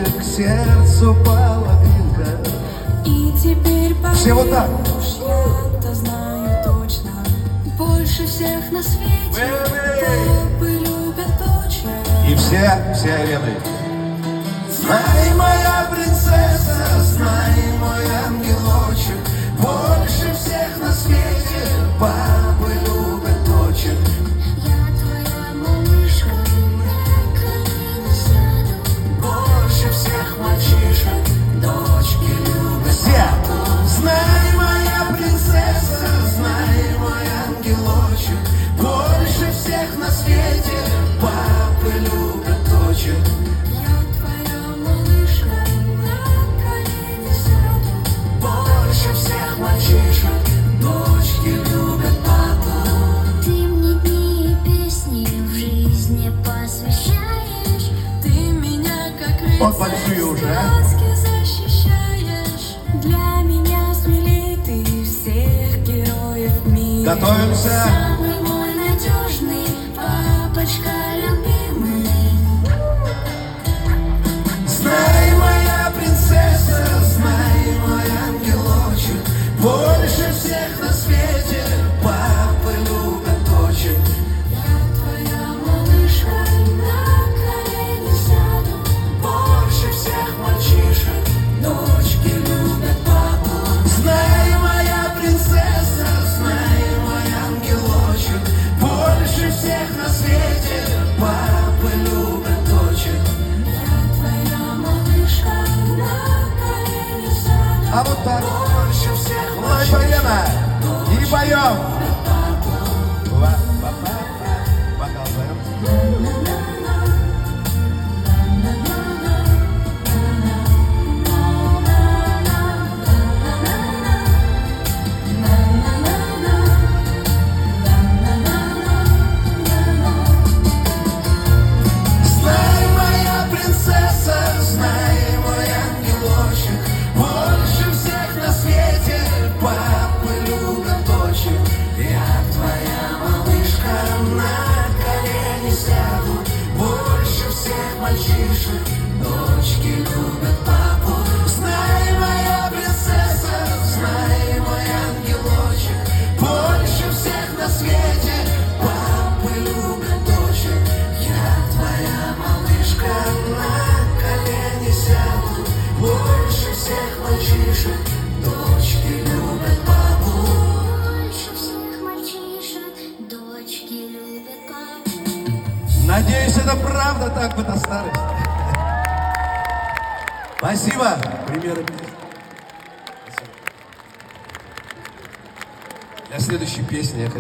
к сердцу половинка. И теперь все вот так. Уж я-то знаю точно, больше всех на свете папы любят дочь. И все арены. Знай, моя принцесса, знай, мой ангелочек, больше всех на свете папы любят дочек. Я твоя малышка, на колени сяду. Больше всех мальчишек дочки любят Все. Знай, моя принцесса, знай, мой ангелочек, больше всех на свете папы любят дочек. Я твоя малышка, на колени сяду. Больше всех мальчишек дочки любят папу. Ты мне дни и песни в жизни посвящаешь. Ты меня как Вот большие уже, сказки защищаешь. Для меня смелей ты всех героев мира. Готовимся. Самый мой надежный папочка любимый. Знай, моя принцесса, знай, мой ангелочек, больше всех на свете папы любят дочек. Я твоя малышка, на колени сяду. Больше всех мальчишек дочки любят папу. Знай, моя принцесса, знай, мой ангелочек, больше всех на свете папы любят дочек. Я твоя малышка, на колени сяду. А вот так. Больше всех мальчишек и поем. Бокал поем. Знай, моя принцесса, знай, мой ангелочек, больше всех на свете папы любят дочек. Я твоя малышка, на колени сяду. Больше всех мальчишек дочки любят папу. Знай, моя принцесса, знай, мой ангелочек, больше всех на свете папы любят дочек. Я твоя малышка, на колени сяду. Больше всех мальчишек дочки любят папу. Больше всех мальчишек дочки любят папу. Надеюсь, это правда так бы до старости. Спасибо. Примеры. Для следующей песни я хочу